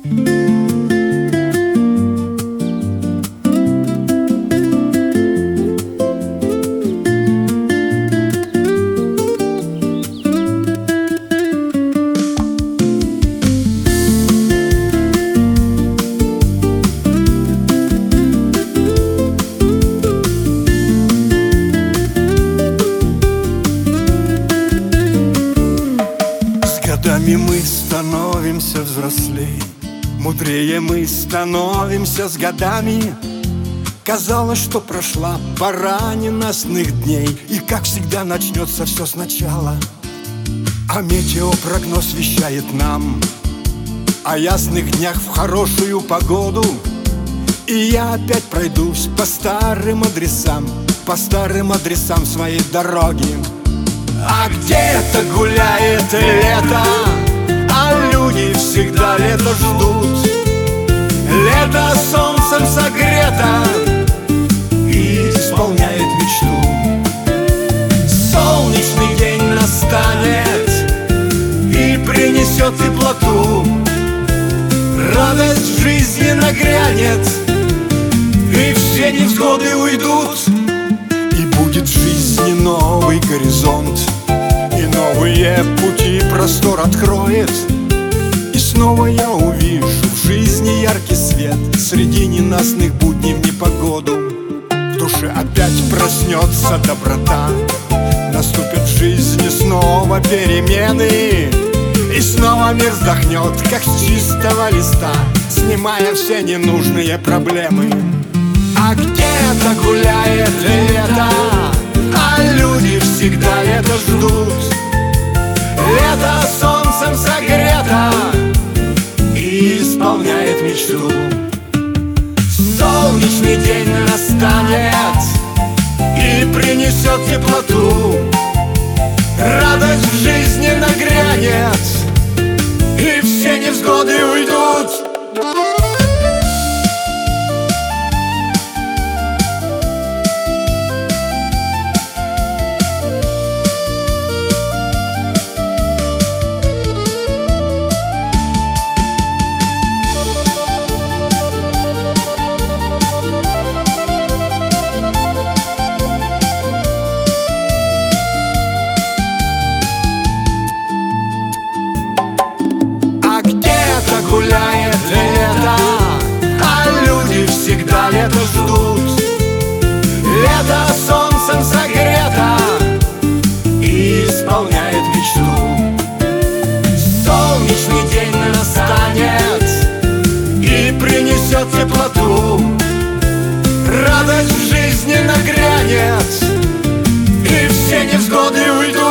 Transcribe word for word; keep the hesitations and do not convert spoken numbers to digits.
Годами мы становимся взрослей, мудрее мы становимся с годами. Казалось, что прошла пора ненастных дней, и как всегда начнется все сначала. А метеопрогноз вещает нам о ясных днях в хорошую погоду. И я опять пройдусь по старым адресам, по старым адресам своей дороги. А где-то гуляет лето, а люди всегда лето ждут. Лето солнцем согрето и исполняет мечту. Солнечный день настанет и принесет теплоту. Радость в жизни нагрянет, и все невзгоды уйдут. И будет в жизни новый горизонт, и новые пути простор откроет. И снова я увижу в жизни яркий свет среди ненастных будней в непогоду. В душе опять проснется доброта, наступят в жизни снова перемены. И снова мир вздохнет, как с чистого листа, снимая все ненужные проблемы. А где-то гуляет лето, а люди всегда лето ждут. Лето солнцем согрето и исполняет мечту. Солнечный день настанет и принесет теплоту. Радость в жизни нагрянет, и все невзгоды уйдут. Гуляет лето, а люди всегда лето ждут. Лето солнцем согрето и исполняет мечту. Солнечный день настанет и принесет теплоту. Радость в жизни нагрянет, и все невзгоды уйдут.